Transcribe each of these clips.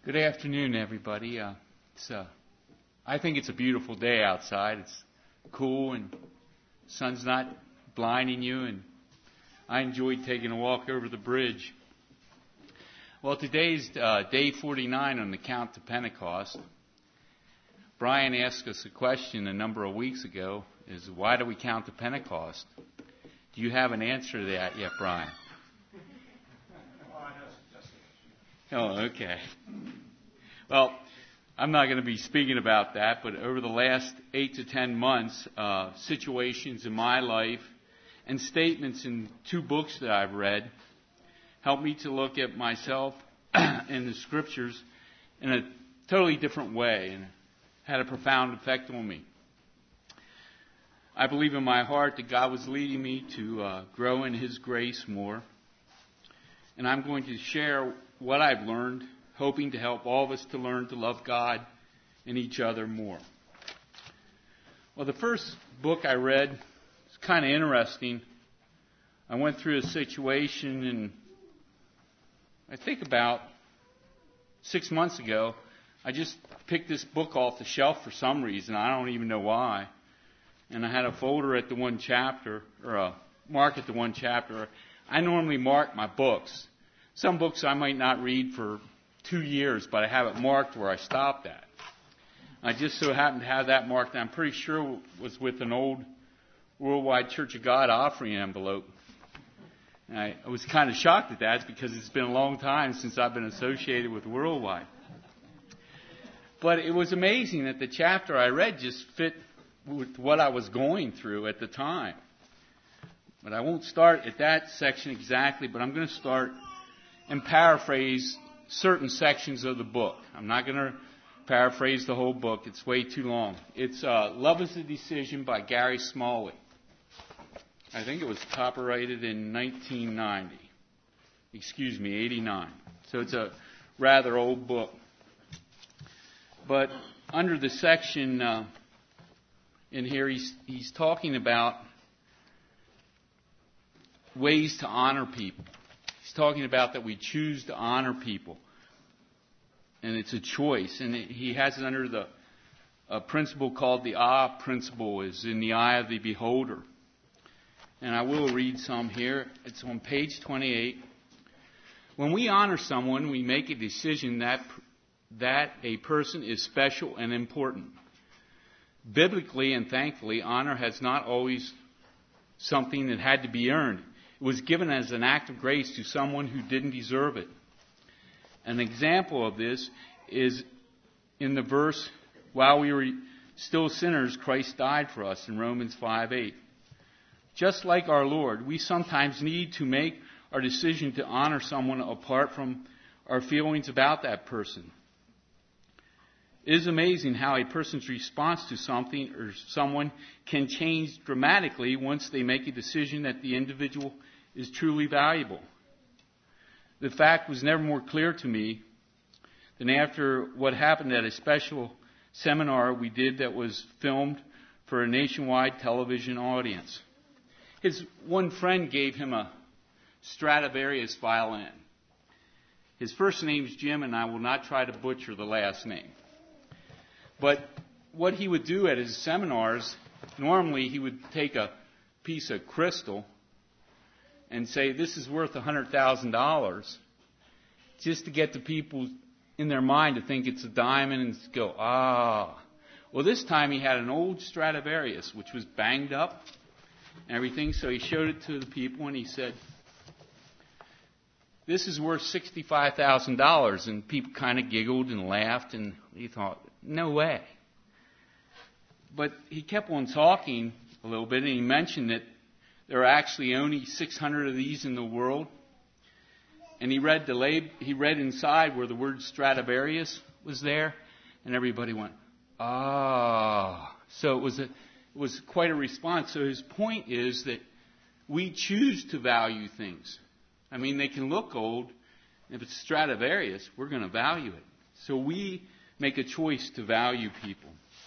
Good afternoon, everybody. I think it's a beautiful day outside. It's cool and sun's not blinding you, and I enjoyed taking a walk over the bridge. Well, today's day 49 on the count to Pentecost. Brian asked us a question a number of weeks ago, is why do we count to Pentecost? Do you have an answer to that yet, Brian? Oh, okay. Well, I'm not going to be speaking about that, but over the last 8 to 10 months, situations in my life and statements in 2 books that I've read helped me to look at myself and the Scriptures in a totally different way and had a profound effect on me. I believe in my heart that God was leading me to grow in His grace more. And I'm going to share what I've learned, hoping to help all of us to learn to love God and each other more. Well, the first book I read was kind of interesting. I went through a situation, and I think about 6 months ago, I just picked this book off the shelf for some reason. I don't even know why. And I had a folder at the one chapter, or a mark at the one chapter. I normally mark my books. Some books I might not read for 2 years, but I have it marked where I stopped at. I just so happened to have that marked, and I'm pretty sure it was with an old Worldwide Church of God offering envelope. And I was kind of shocked at that because it's been a long time since I've been associated with Worldwide. But it was amazing that the chapter I read just fit with what I was going through at the time. But I won't start at that section exactly, but I'm going to start and paraphrase certain sections of the book. I'm not going to paraphrase the whole book. It's way too long. It's Love is a Decision by Gary Smalley. I think it was copyrighted in 1990. 89. So it's a rather old book. But under the section in here, he's talking about ways to honor people. He's talking about that we choose to honor people. And it's a choice. And he has it under a principle called the awe principle, is in the eye of the beholder. And I will read some here. It's on page 28. When we honor someone, we make a decision that a person is special and important. Biblically and thankfully, honor has not always something that had to be earned. It was given as an act of grace to someone who didn't deserve it. An example of this is in the verse, while we were still sinners, Christ died for us, in Romans 5:8. Just like our Lord, we sometimes need to make our decision to honor someone apart from our feelings about that person. It is amazing how a person's response to something or someone can change dramatically once they make a decision that the individual is truly valuable. The fact was never more clear to me than after what happened at a special seminar we did that was filmed for a nationwide television audience. His one friend gave him a Stradivarius violin. His first name's Jim, and I will not try to butcher the last name. But what he would do at his seminars, normally he would take a piece of crystal and say, this is worth $100,000, just to get the people in their mind to think it's a diamond and go, ah. Well, this time he had an old Stradivarius, which was banged up and everything, so he showed it to the people and he said, this is worth $65,000. And people kind of giggled and laughed, and he thought, no way. But he kept on talking a little bit, and he mentioned that there are actually only 600 of these in the world. And he read inside where the word Stradivarius was there, and everybody went, ah. So it was quite a response. So his point is that we choose to value things. I mean, they can look old. If it's Stradivarius, we're going to value it. So we make a choice to value people.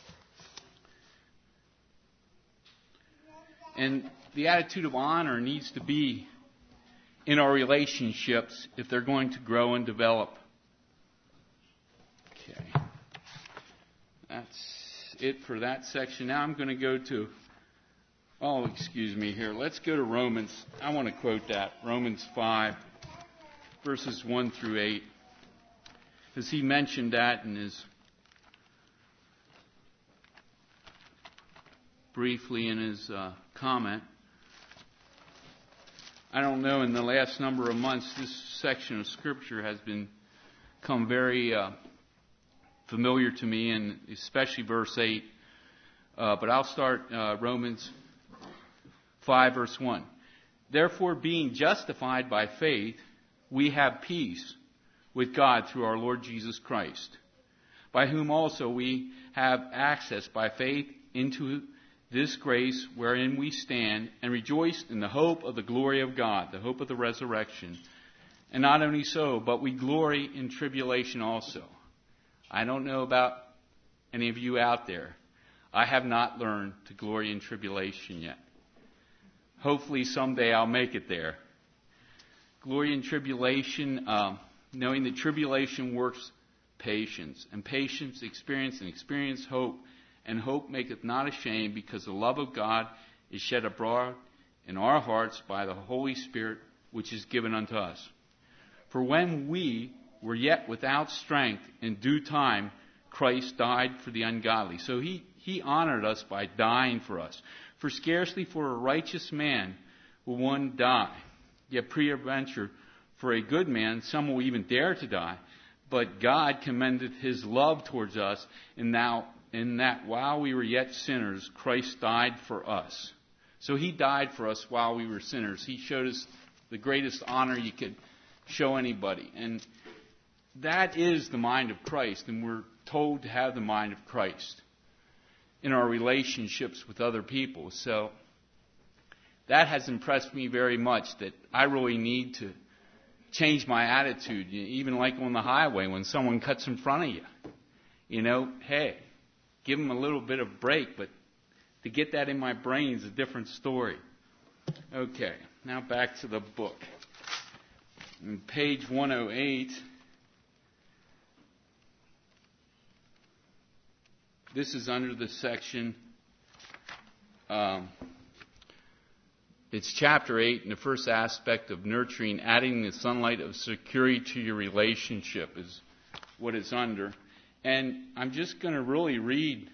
And the attitude of honor needs to be in our relationships if they're going to grow and develop. Okay. That's it for that section. Now I'm going to go to, excuse me here. Let's go to Romans. I want to quote that. Romans 5, verses 1 through 8. Because he mentioned that in his, briefly in his comment. I don't know, in the last number of months, this section of Scripture has become very familiar to me, and especially verse 8. But I'll start Romans 5, verse 1. Therefore, being justified by faith, we have peace with God through our Lord Jesus Christ, by whom also we have access by faith into this grace wherein we stand, and rejoice in the hope of the glory of God, the hope of the resurrection. And not only so, but we glory in tribulation also. I don't know about any of you out there. I have not learned to glory in tribulation yet. Hopefully someday I'll make it there. Glory in tribulation, knowing that tribulation works patience, and patience experience, and experience hope, and hope maketh not ashamed, because the love of God is shed abroad in our hearts by the Holy Spirit, which is given unto us. For when we were yet without strength, in due time Christ died for the ungodly. So he honored us by dying for us. For scarcely for a righteous man will one die, yet peradventure for a good man some will even dare to die. But God commendeth his love towards us, in that while we were yet sinners, Christ died for us. So he died for us while we were sinners. He showed us the greatest honor you could show anybody. And that is the mind of Christ, and we're told to have the mind of Christ in our relationships with other people. So that has impressed me very much, that I really need to change my attitude, even like on the highway when someone cuts in front of you. You know, hey, give them a little bit of break, but to get that in my brain is a different story. Okay, now back to the book. On page 108, this is under the section, it's chapter 8, and the first aspect of nurturing, adding the sunlight of security to your relationship is what it's under. And I'm just going to really read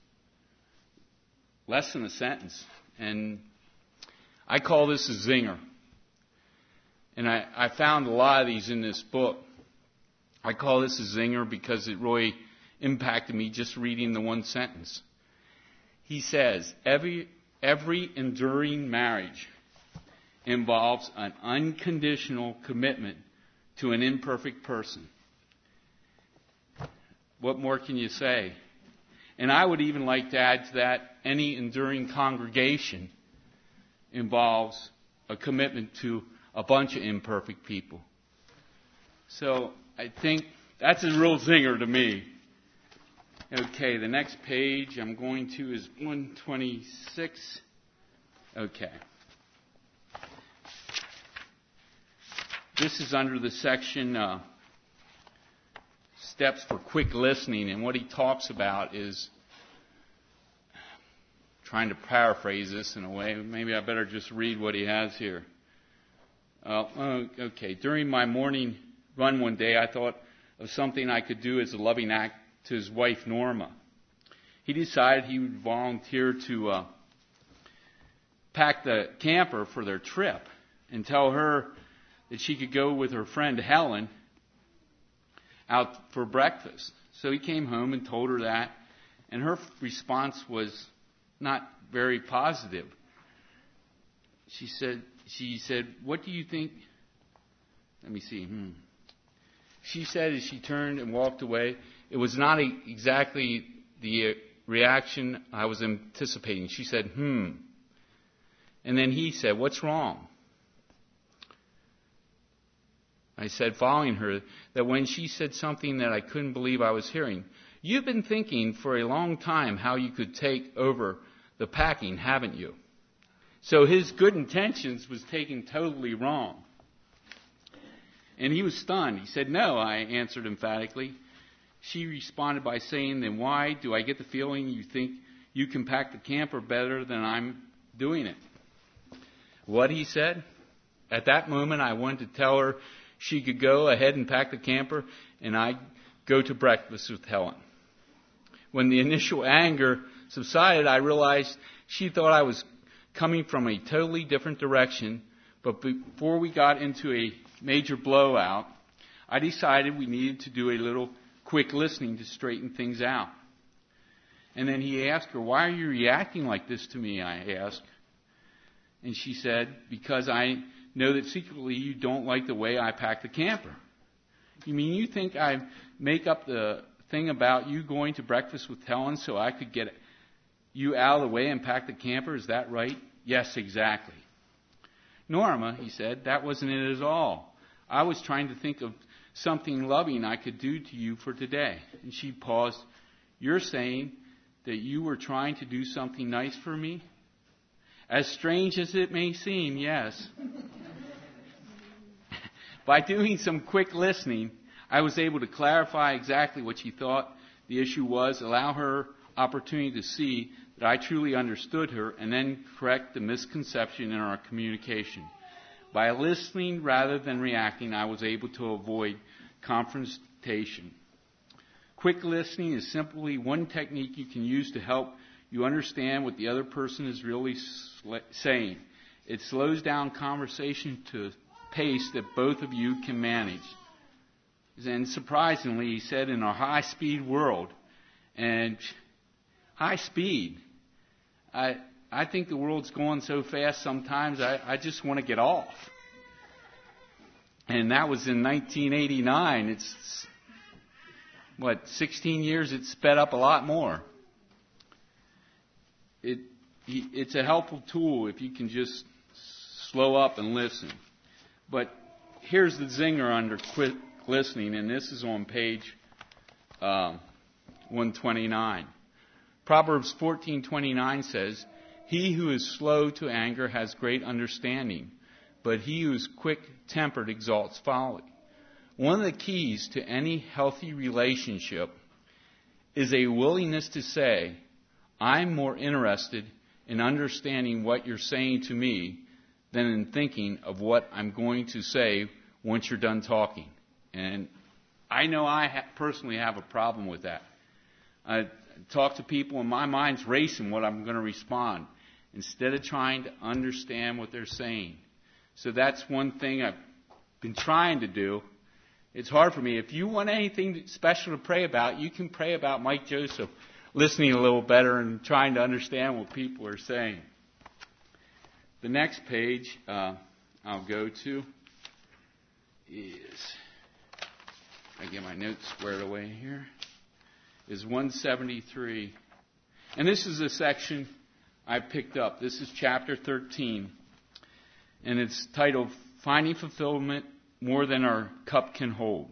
less than a sentence. And I call this a zinger. And I found a lot of these in this book. I call this a zinger because it really impacted me just reading the one sentence. He says, every enduring marriage involves an unconditional commitment to an imperfect person. What more can you say? And I would even like to add to that, any enduring congregation involves a commitment to a bunch of imperfect people. So I think that's a real zinger to me. Okay, the next page I'm going to is 126. Okay. This is under the section Steps for Quick Listening, and what he talks about is, trying to paraphrase this in a way, maybe I better just read what he has here. Okay, during my morning run one day, I thought of something I could do as a loving act to his wife, Norma. He decided he would volunteer to pack the camper for their trip and tell her that she could go with her friend Helen out for breakfast. So he came home and told her that, and her response was not very positive. She said, what do you think? Let me see. She said as she turned and walked away, it was not exactly the reaction I was anticipating. She said, And then he said, what's wrong? I said, following her, that when she said something that I couldn't believe I was hearing, you've been thinking for a long time how you could take over the packing, haven't you? So his good intentions was taken totally wrong. And he was stunned. He said, no, I answered emphatically. she responded by saying, then why do I get the feeling you think you can pack the camper better than I'm doing it? What he said? At that moment, I wanted to tell her she could go ahead and pack the camper, and I'd go to breakfast with Helen. When the initial anger subsided, I realized she thought I was coming from a totally different direction, but before we got into a major blowout, I decided we needed to do a little quick listening to straighten things out. And then he asked her, why are you reacting like this to me, I asked. And she said, because I know that secretly you don't like the way I pack the camper. You mean you think I make up the thing about you going to breakfast with Helen so I could get you out of the way and pack the camper? Is that right? Yes, exactly. Norma, he said, that wasn't it at all. I was trying to think of something loving I could do to you for today. And she paused. You're saying that you were trying to do something nice for me? As strange as it may seem, yes. By doing some quick listening, I was able to clarify exactly what she thought the issue was, allow her opportunity to see that I truly understood her, and then correct the misconception in our communication. By listening rather than reacting, I was able to avoid confrontation. Quick listening is simply one technique you can use to help you understand what the other person is really saying. It slows down conversation to a pace that both of you can manage. And surprisingly, he said, in our high-speed world, and high speed, I think the world's going so fast sometimes I just want to get off. And that was in 1989. It's, 16 years it's sped up a lot more. It's a helpful tool if you can just slow up and listen. But here's the zinger under quick listening, and this is on page 129. Proverbs 14:29 says, he who is slow to anger has great understanding, but he who is quick-tempered exalts folly. One of the keys to any healthy relationship is a willingness to say, I'm more interested in understanding what you're saying to me than in thinking of what I'm going to say once you're done talking. And I know I personally have a problem with that. I talk to people and my mind's racing what I'm going to respond instead of trying to understand what they're saying. So that's one thing I've been trying to do. It's hard for me. If you want anything special to pray about, you can pray about Mike Joseph listening a little better and trying to understand what people are saying. The next page I'll go to is, I get my notes squared away here, is 173. And this is a section I picked up. This is chapter 13. And it's titled, Finding Fulfillment More Than Our Cup Can Hold.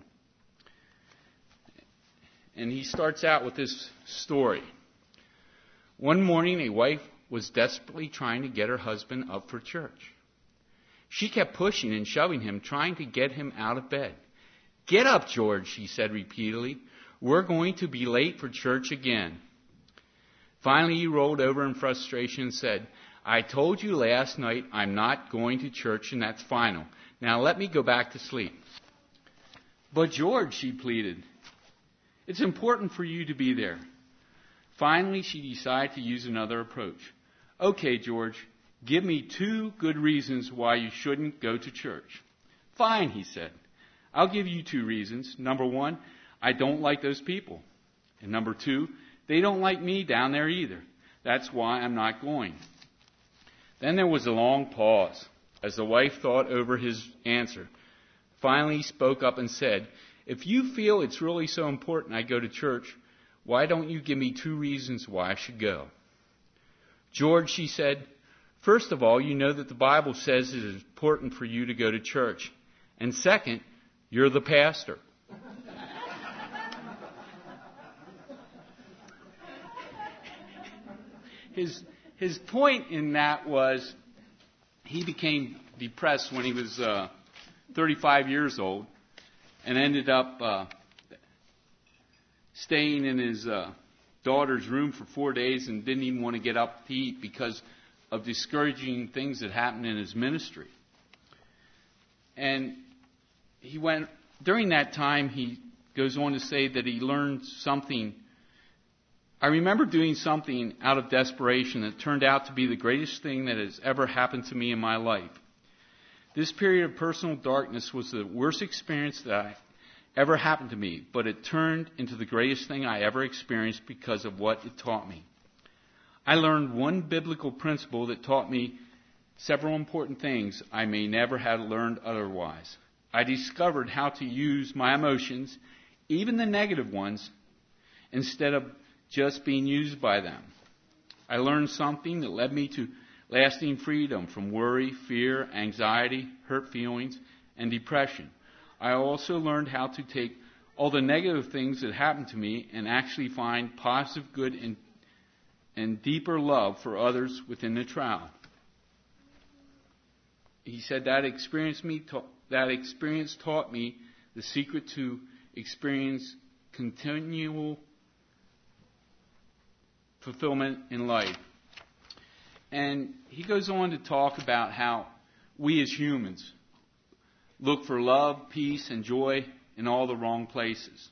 And he starts out with this story. One morning, a wife was desperately trying to get her husband up for church. She kept pushing and shoving him, trying to get him out of bed. Get up, George, she said repeatedly. We're going to be late for church again. Finally, he rolled over in frustration and said, I told you last night I'm not going to church, and that's final. Now let me go back to sleep. But George, she pleaded, it's important for you to be there. Finally, she decided to use another approach. Okay, George, give me 2 good reasons why you shouldn't go to church. Fine, he said. I'll give you 2 reasons. Number 1, I don't like those people. And number 2, they don't like me down there either. That's why I'm not going. Then there was a long pause as the wife thought over his answer. Finally, he spoke up and said, if you feel it's really so important I go to church, why don't you give me 2 reasons why I should go? George, she said, first of all, you know that the Bible says it is important for you to go to church. And second, you're the pastor. His point in that was he became depressed when he was 35 years old and ended up staying in his daughter's room for 4 days and didn't even want to get up to eat because of discouraging things that happened in his ministry. And during that time, he goes on to say that he learned something. I remember doing something out of desperation that turned out to be the greatest thing that has ever happened to me in my life. This period of personal darkness was the worst experience that ever happened to me, but it turned into the greatest thing I ever experienced because of what it taught me. I learned one biblical principle that taught me several important things I may never have learned otherwise. I discovered how to use my emotions, even the negative ones, instead of just being used by them. I learned something that led me to lasting freedom from worry, fear, anxiety, hurt feelings, and depression. I also learned how to take all the negative things that happened to me and actually find positive good and deeper love for others within the trial. He said that experience taught me the secret to experience continual fulfillment in life. And he goes on to talk about how we as humans look for love, peace, and joy in all the wrong places.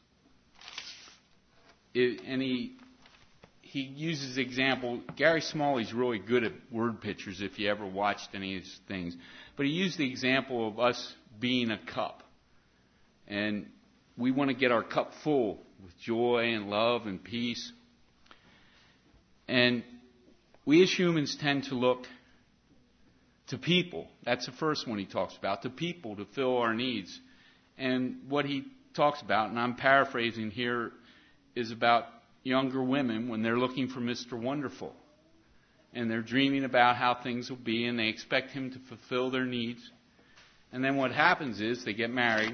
And he uses example. Gary Smalley's really good at word pictures if you ever watched any of his things. But he used the example of us being a cup. And we want to get our cup full with joy and love and peace. And we as humans tend to look to people. That's the first one he talks about, to people to fill our needs. And what he talks about, and I'm paraphrasing here, is about younger women when they're looking for Mr. Wonderful. And they're dreaming about how things will be, and they expect him to fulfill their needs. And then what happens is they get married,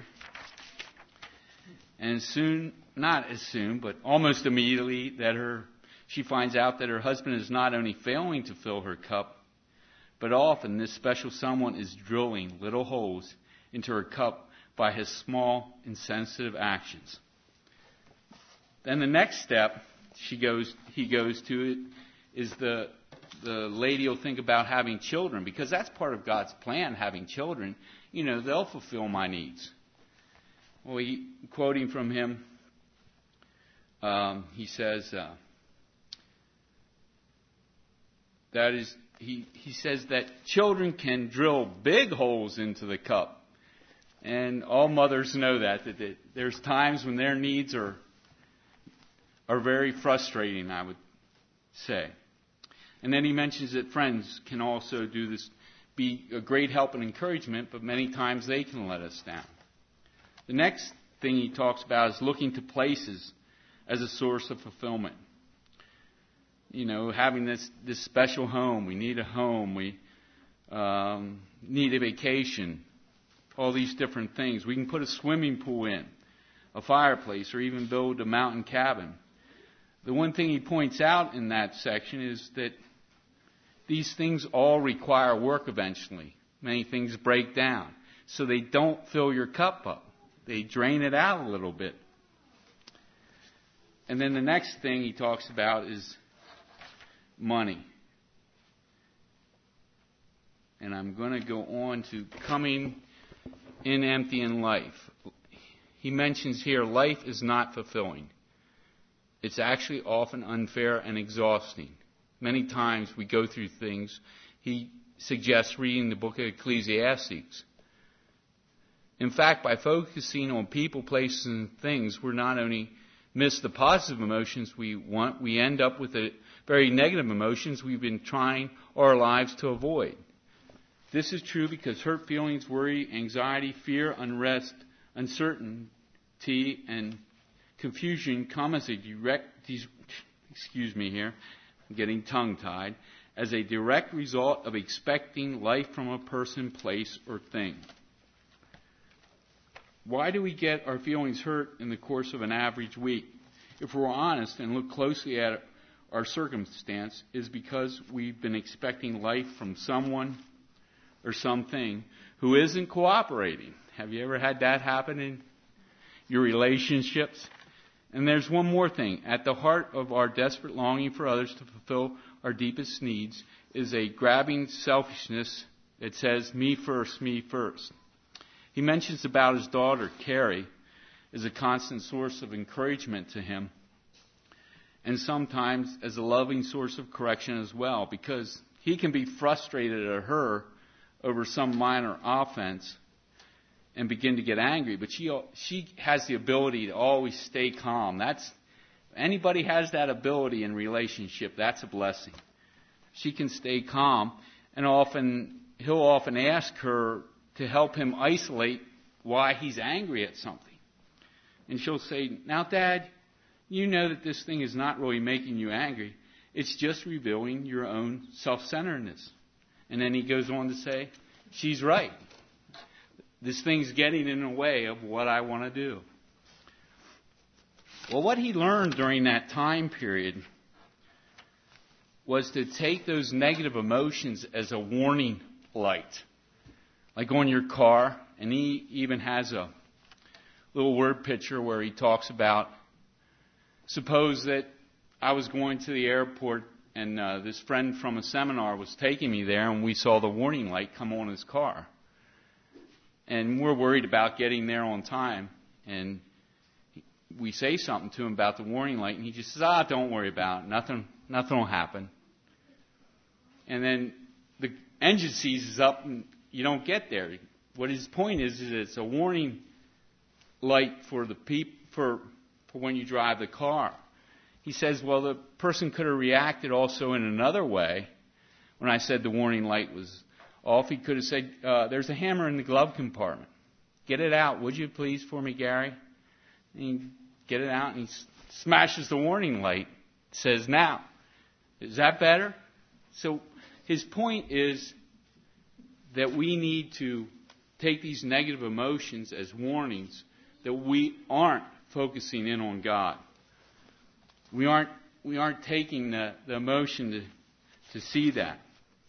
and soon, not as soon, but almost immediately, she finds out that her husband is not only failing to fill her cup, but often this special someone is drilling little holes into her cup by his small, insensitive actions. Then the next step he goes to it is the lady will think about having children, because that's part of God's plan, having children. They'll fulfill my needs. Well, quoting from him, he says, he says that children can drill big holes into the cup. And all mothers know that there's times when their needs are very frustrating, I would say. And then he mentions that friends can also do this, be a great help and encouragement, but many times they can let us down. The next thing he talks about is looking to places as a source of fulfillment. Having this special home. We need a home. We need a vacation. All these different things. We can put a swimming pool in, a fireplace, or even build a mountain cabin. The one thing he points out in that section is that these things all require work eventually. Many things break down. So they don't fill your cup up. They drain it out a little bit. And then the next thing he talks about is money. And I'm going to go on to coming in empty in life. He mentions here life is not fulfilling. It's actually often unfair and exhausting. Many times we go through things. He suggests reading the book of Ecclesiastes. In fact, by focusing on people, places, and things, we're not only miss the positive emotions we want, we end up with the very negative emotions we've been trying our lives to avoid. This is true because hurt feelings, worry, anxiety, fear, unrest, uncertainty, and confusion come as a as a direct result of expecting life from a person, place, or thing. Why do we get our feelings hurt in the course of an average week? If we're honest and look closely at our circumstance, is because we've been expecting life from someone or something who isn't cooperating. Have you ever had that happen in your relationships? And there's one more thing. At the heart of our desperate longing for others to fulfill our deepest needs is a grabbing selfishness that says, me first, me first. He mentions about his daughter, Carrie, as a constant source of encouragement to him, and sometimes as a loving source of correction as well, because he can be frustrated at her over some minor offense and begin to get angry, but she has the ability to always stay calm. Anybody has that ability in relationship, that's a blessing. She can stay calm, and he'll often ask her to help him isolate why he's angry at something. And she'll say, now, Dad, you know that this thing is not really making you angry. It's just revealing your own self-centeredness. And then he goes on to say, she's right. This thing's getting in the way of what I want to do. Well, what he learned during that time period was to take those negative emotions as a warning light. Like on your car, and he even has a little word picture where he talks about, suppose that I was going to the airport and this friend from a seminar was taking me there, and we saw the warning light come on his car. And we're worried about getting there on time, and we say something to him about the warning light, and he just says, don't worry about it. Nothing will happen. And then the engine seizes up, and you don't get there. What his point is it's a warning light for when you drive the car. He says, well, the person could have reacted also in another way. When I said the warning light was off, he could have said, there's a hammer in the glove compartment. Get it out, would you please, for me, Gary? And he get it out, and he smashes the warning light. Says, now, is that better? So his point is that we need to take these negative emotions as warnings that we aren't focusing in on God. We aren't taking the emotion to see that.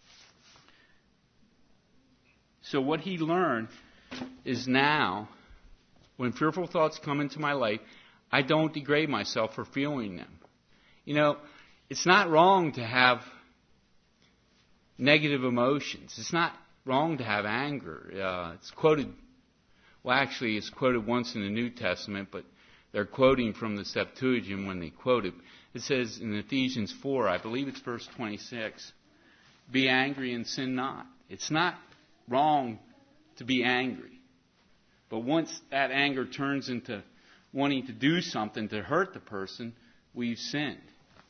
So what he learned is now, when fearful thoughts come into my life, I don't degrade myself for feeling them. You know, it's not wrong to have negative emotions. It's not wrong to have anger. It's quoted once in the New Testament, but they're quoting from the Septuagint when they quote it. It says in Ephesians 4, I believe it's verse 26, be angry and sin not. It's not wrong to be angry. But once that anger turns into wanting to do something to hurt the person, we've sinned.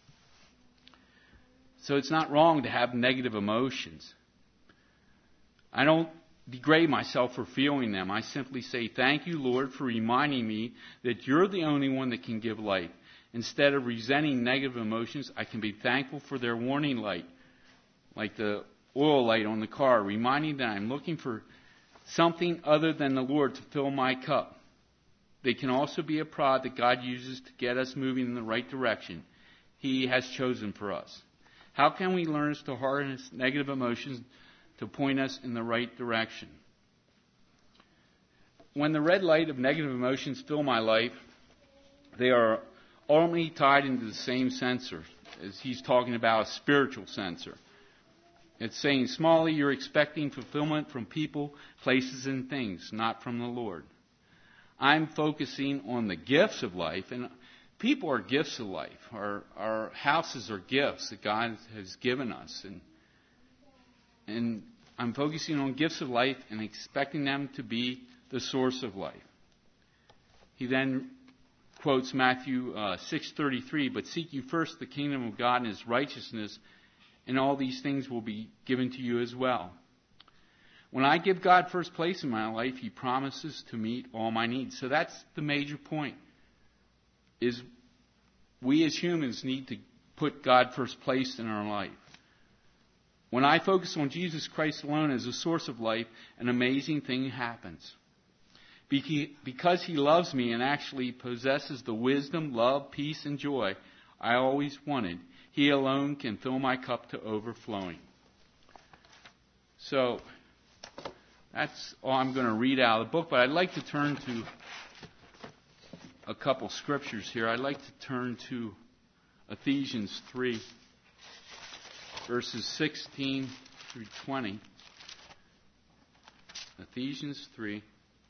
So it's not wrong to have negative emotions. I don't degrade myself for feeling them. I simply say, thank you, Lord, for reminding me that you're the only one that can give light. Instead of resenting negative emotions, I can be thankful for their warning light, like the oil light on the car, reminding that I'm looking for something other than the Lord to fill my cup. They can also be a prod that God uses to get us moving in the right direction He has chosen for us. How can we learn to harness negative emotions to point us in the right direction? When the red light of negative emotions fill my life, they are ultimately tied into the same sensor, as he's talking about a spiritual sensor. It's saying, Smalley, you're expecting fulfillment from people, places, and things, not from the Lord. I'm focusing on the gifts of life, and people are gifts of life. Our houses are gifts that God has given us. And I'm focusing on gifts of life and expecting them to be the source of life. He then quotes Matthew 6:33, but seek you first the kingdom of God and His righteousness, and all these things will be given to you as well. When I give God first place in my life, He promises to meet all my needs. So that's the major point, is we as humans need to put God first place in our life. When I focus on Jesus Christ alone as a source of life, an amazing thing happens. Because He loves me and actually possesses the wisdom, love, peace, and joy I always wanted, He alone can fill my cup to overflowing. So, that's all I'm going to read out of the book, but I'd like to turn to a couple scriptures here. I'd like to turn to Ephesians 3, verses 16 through 20. Ephesians 3.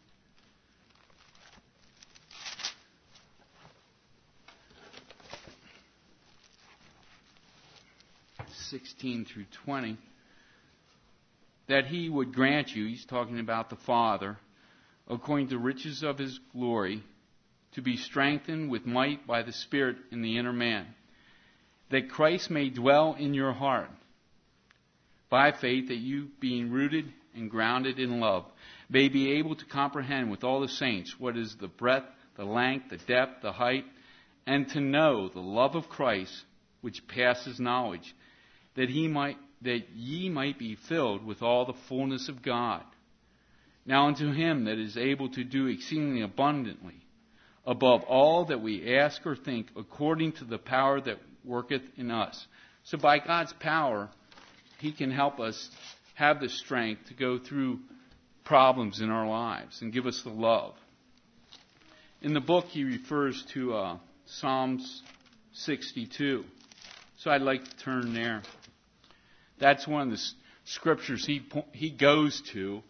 (16 through 20), that he would grant you, he's talking about the Father, according to the riches of his glory, to be strengthened with might by the Spirit in the inner man, that Christ may dwell in your heart, by faith, that you, being rooted and grounded in love, may be able to comprehend with all the saints what is the breadth, the length, the depth, the height, and to know the love of Christ, which passes knowledge, that ye might be filled with all the fullness of God. Now unto him that is able to do exceedingly abundantly, above all that we ask or think, according to the power that worketh in us. So by God's power, he can help us have the strength to go through problems in our lives and give us the love. In the book, he refers to Psalms 62. So I'd like to turn there. That's one of the scriptures he goes to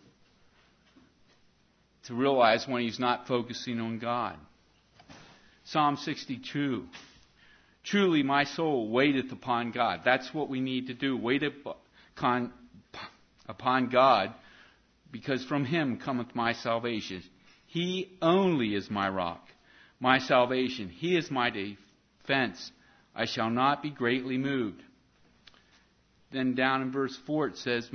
realize when he's not focusing on God. Psalm 62. Truly my soul waiteth upon God. That's what we need to do. Wait upon God, because from him cometh my salvation. He only is my rock, my salvation. He is my defense. I shall not be greatly moved. Then down in verse 4 it says,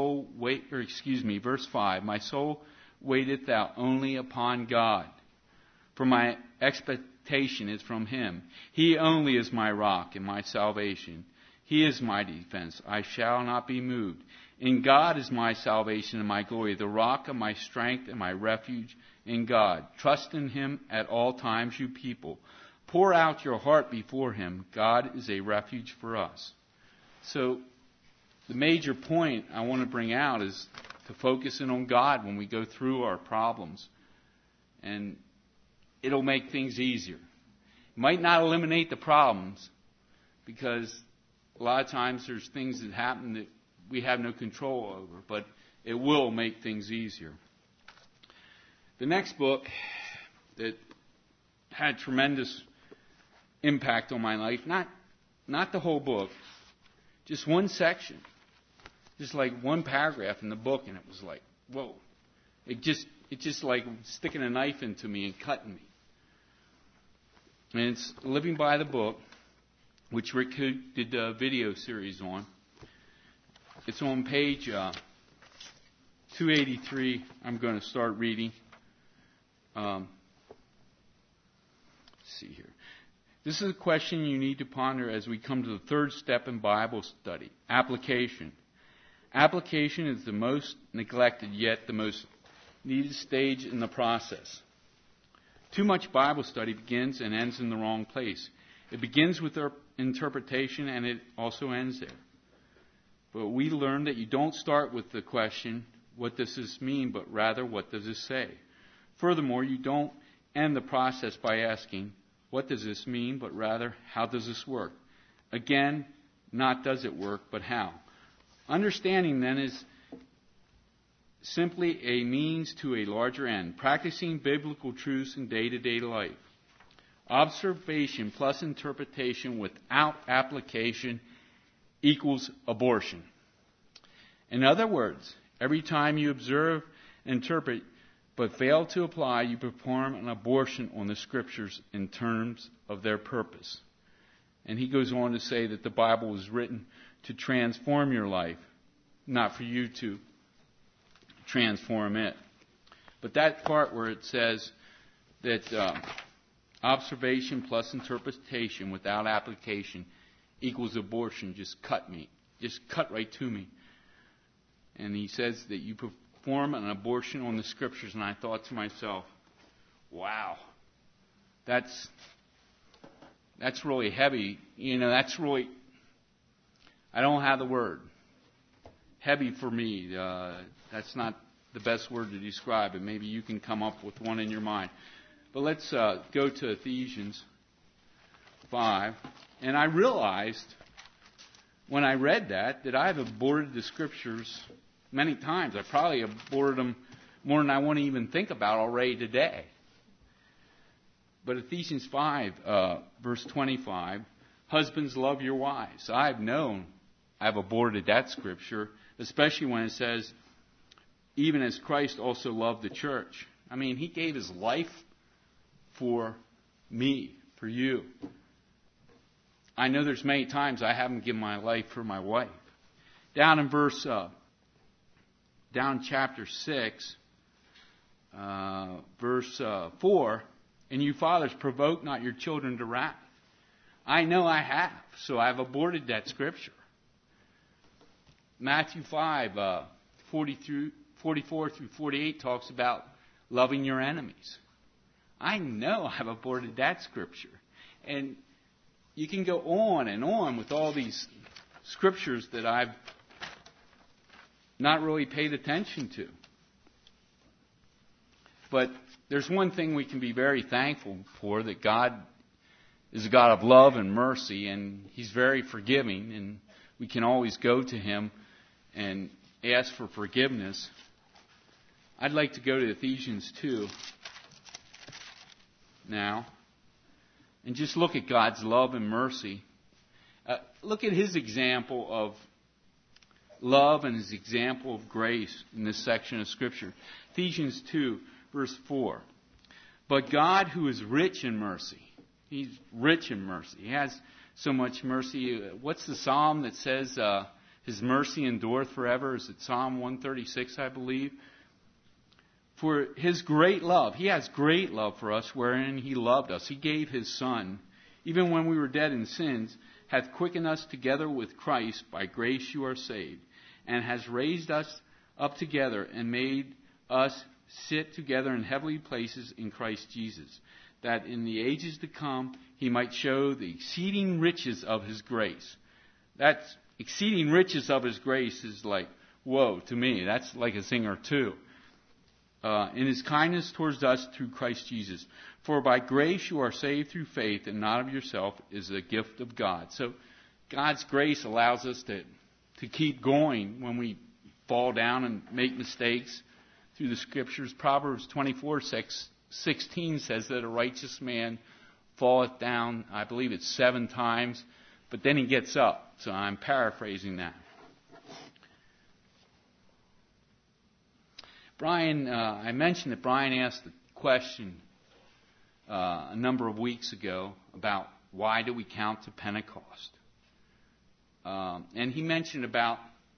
verse 5, my soul waiteth thou only upon God, for my expectation is from him. He only is my rock and my salvation. He is my defense. I shall not be moved. In God is my salvation and my glory, the rock of my strength and my refuge in God. Trust in him at all times, you people. Pour out your heart before him. God is a refuge for us. So, the major point I want to bring out is to focus in on God when we go through our problems. And it'll make things easier. It might not eliminate the problems, because a lot of times there's things that happen that we have no control over, but it will make things easier. The next book that had tremendous impact on my life, not the whole book, just one section. Just like one paragraph in the book, and it was like, whoa. It just like sticking a knife into me and cutting me. And it's Living by the Book, which Rick did a video series on. It's on page 283. I'm going to start reading. Let's see here. This is a question you need to ponder as we come to the third step in Bible study, application. Application is the most neglected, yet the most needed stage in the process. Too much Bible study begins and ends in the wrong place. It begins with our interpretation, and it also ends there. But we learn that you don't start with the question, what does this mean, but rather, what does this say? Furthermore, you don't end the process by asking, what does this mean, but rather, how does this work? Again, not does it work, but how. Understanding, then, is simply a means to a larger end, practicing biblical truths in day-to-day life. Observation plus interpretation without application equals abortion. In other words, every time you observe and interpret but fail to apply, you perform an abortion on the Scriptures in terms of their purpose. And he goes on to say that the Bible was written to transform your life, not for you to transform it. But that part where it says that observation plus interpretation without application equals abortion just cut right to me. And he says that you perform an abortion on the Scriptures, and I thought to myself, wow, that's really heavy. That's really, I don't have the word. Heavy for me. That's not the best word to describe it. Maybe you can come up with one in your mind. But let's go to Ephesians 5. And I realized when I read that I've aborted the Scriptures many times. I probably aborted them more than I want to even think about already today. But Ephesians 5, verse 25, husbands, love your wives. I've aborted that Scripture, especially when it says, even as Christ also loved the church. I mean, He gave His life for me, for you. I know there's many times I haven't given my life for my wife. Down in chapter 6, verse 4, and you fathers, provoke not your children to wrath. I know I have, so I've aborted that Scripture. Matthew 5, 44 through 48 talks about loving your enemies. I know I've aborted that Scripture. And you can go on and on with all these Scriptures that I've not really paid attention to. But there's one thing we can be very thankful for, that God is a God of love and mercy, and He's very forgiving, and we can always go to Him and ask for forgiveness. I'd like to go to Ephesians 2 now and just look at God's love and mercy. Look at His example of love and His example of grace in this section of Scripture. Ephesians 2, verse 4. But God, who is rich in mercy, He's rich in mercy. He has so much mercy. What's the psalm that says His mercy endureth forever? Is it Psalm 136, I believe? For His great love, He has great love for us, wherein He loved us. He gave His Son, even when we were dead in sins, hath quickened us together with Christ. By grace you are saved, and has raised us up together and made us sit together in heavenly places in Christ Jesus, that in the ages to come He might show the exceeding riches of His grace. That's exceeding riches of His grace is like, whoa, to me. That's like a thing or two. In His kindness towards us through Christ Jesus. For by grace you are saved through faith, and not of yourself, is a gift of God. So God's grace allows us to keep going when we fall down and make mistakes through the Scriptures. Proverbs 24:16 says that a righteous man falleth down, I believe it's 7 times, but then he gets up. So I'm paraphrasing that. Brian, I mentioned that Brian asked a question a number of weeks ago about why do we count to Pentecost? And he mentioned about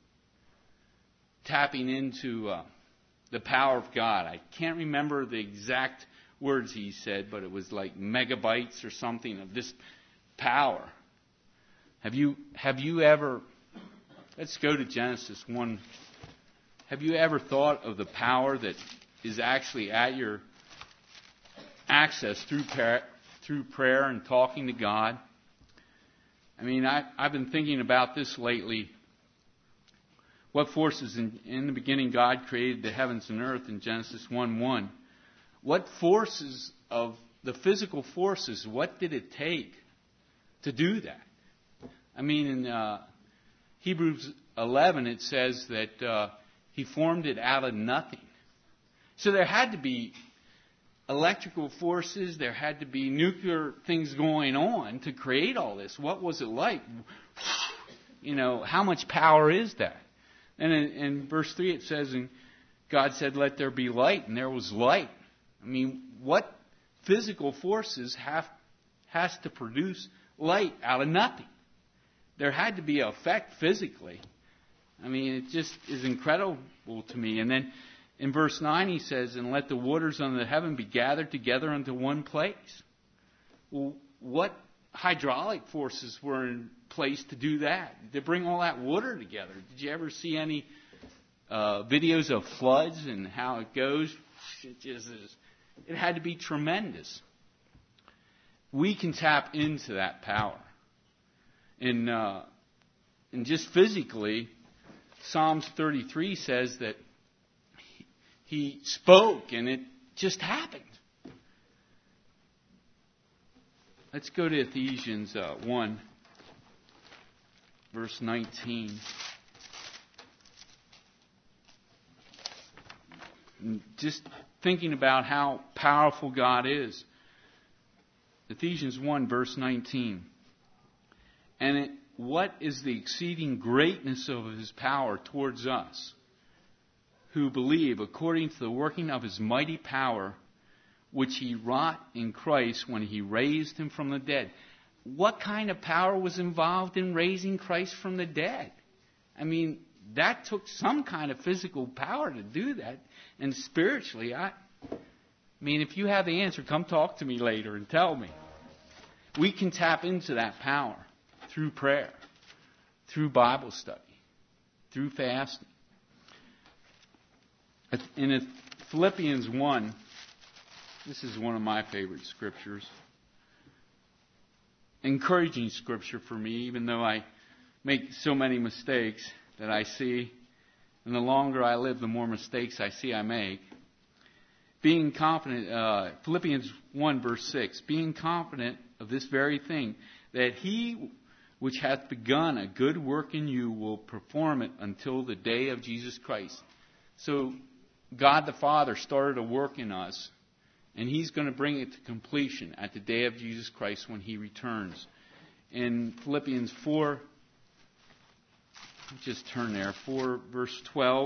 tapping into the power of God. I can't remember the exact words he said, but it was like megabytes or something of this power. Have you ever, let's go to Genesis 1. Have you ever thought of the power that is actually at your access through prayer and talking to God? I mean, I've been thinking about this lately. What forces in the beginning God created the heavens and earth in Genesis 1:1. What forces of the physical forces, what did it take to do that? I mean, in Hebrews 11 it says that He formed it out of nothing. So there had to be electrical forces, there had to be nuclear things going on to create all this. What was it like? You know, how much power is that? And in verse 3 it says, and God said, let there be light, and there was light. I mean, what physical forces has to produce light out of nothing? There had to be an effect physically. I mean, it just is incredible to me. And then in verse 9 he says, and let the waters under the heaven be gathered together unto one place. Well, what hydraulic forces were in place to do that, to bring all that water together? Did you ever see any videos of floods and how it goes? It had to be tremendous. We can tap into that power. And just physically, Psalms 33 says that He spoke and it just happened. Let's go to Ephesians 1, verse 19. And just thinking about how powerful God is. Ephesians 1, verse 19. And what is the exceeding greatness of His power towards us, who believe, according to the working of His mighty power, which He wrought in Christ when He raised Him from the dead. What kind of power was involved in raising Christ from the dead? I mean, that took some kind of physical power to do that. And spiritually, I mean, if you have the answer, come talk to me later and tell me. We can tap into that power through prayer, through Bible study, through fasting. In Philippians 1, this is one of my favorite scriptures. Encouraging scripture for me, even though I make so many mistakes that I see. And the longer I live, the more mistakes I see I make. Being confident, Philippians 1 verse 6, being confident of this very thing, that He which hath begun a good work in you will perform it until the day of Jesus Christ. So God the Father started a work in us, and He's going to bring it to completion at the day of Jesus Christ when He returns. In Philippians 4, just turn there, 4 verse 12.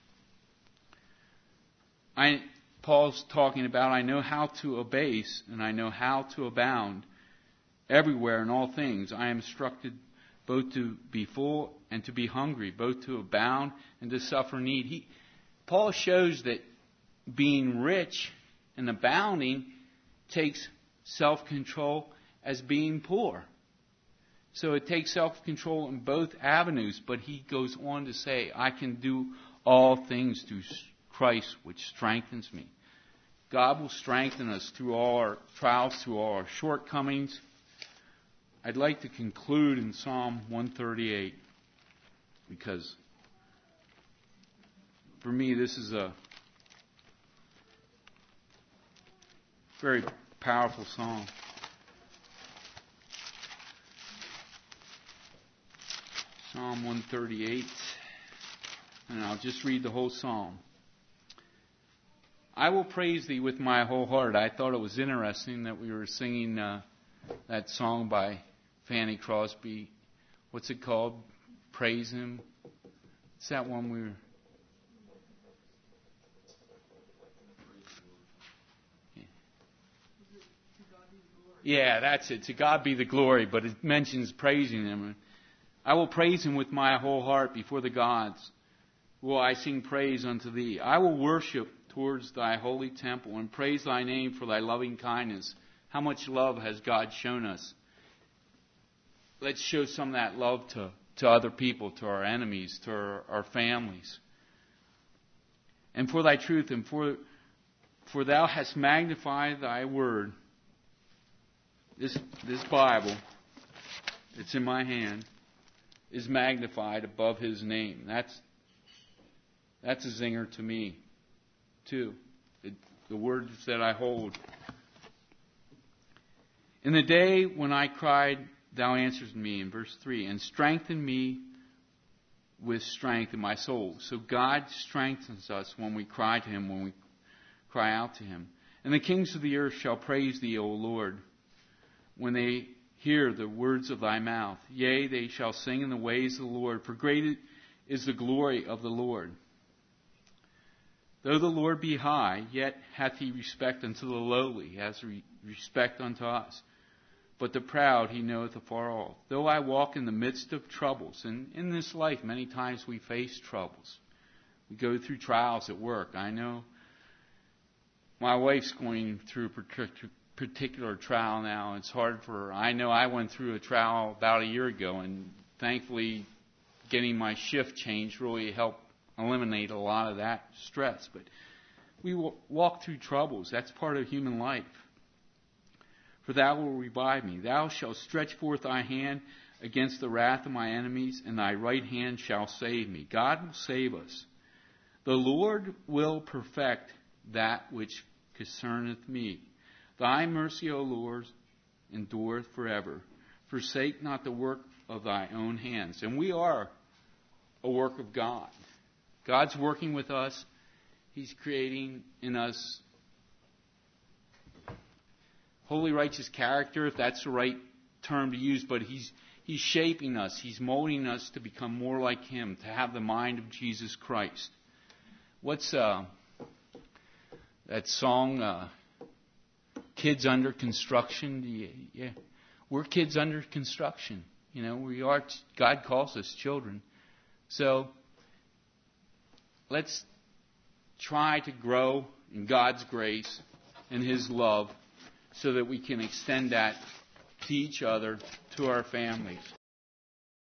Paul's talking about, I know how to abase and I know how to abound everywhere in all things. I am instructed both to be full and to be hungry, both to abound and to suffer need. Paul shows that being rich and abounding takes self-control as being poor. So it takes self-control in both avenues, but he goes on to say, I can do all things through Christ which strengthens me. God will strengthen us through all our trials, through all our shortcomings. I'd like to conclude in Psalm 138, because for me this is a very powerful psalm. Psalm 138, and I'll just read the whole psalm. I will praise Thee with my whole heart. I thought it was interesting that we were singing that song by Fanny Crosby. What's it called? Praise Him. It's that one we were... Yeah, that's it. To God be the glory, but it mentions praising Him. I will praise Him with my whole heart before the gods. Will I sing praise unto Thee? I will worship towards Thy holy temple and praise Thy name for Thy loving kindness. How much love has God shown us? Let's show some of that love to other people, to our enemies, to our families. And for Thy truth, and for Thou hast magnified Thy word. This Bible, it's in my hand, is magnified above His name. That's a zinger to me, too. The words that I hold. In the day when I cried, Thou answered me, in verse 3, and strengthened me with strength in my soul. So God strengthens us when we cry to Him, when we cry out to Him. And the kings of the earth shall praise Thee, O Lord, when they hear the words of Thy mouth. Yea, they shall sing in the ways of the Lord, for great is the glory of the Lord. Though the Lord be high, yet hath He respect unto the lowly, He has respect unto us. But the proud He knoweth afar off. Though I walk in the midst of troubles, and in this life many times we face troubles. We go through trials at work. I know my wife's going through a particular trial now. It's hard for her. I know I went through a trial about a year ago, and thankfully getting my shift changed really helped eliminate a lot of that stress. But we walk through troubles. That's part of human life. For Thou wilt revive me. Thou shalt stretch forth Thy hand against the wrath of my enemies, and Thy right hand shall save me. God will save us. The Lord will perfect that which concerneth me. Thy mercy, O Lord, endureth forever. Forsake not the work of thy own hands. And we are a work of God. God's working with us. He's creating in us holy, righteous character, if that's the right term to use, but He's shaping us. He's molding us to become more like Him, to have the mind of Jesus Christ. What's that song, Kids Under Construction? Yeah. We're kids under construction. We are. God calls us children. So let's try to grow in God's grace and His love so that we can extend that to each other, to our families.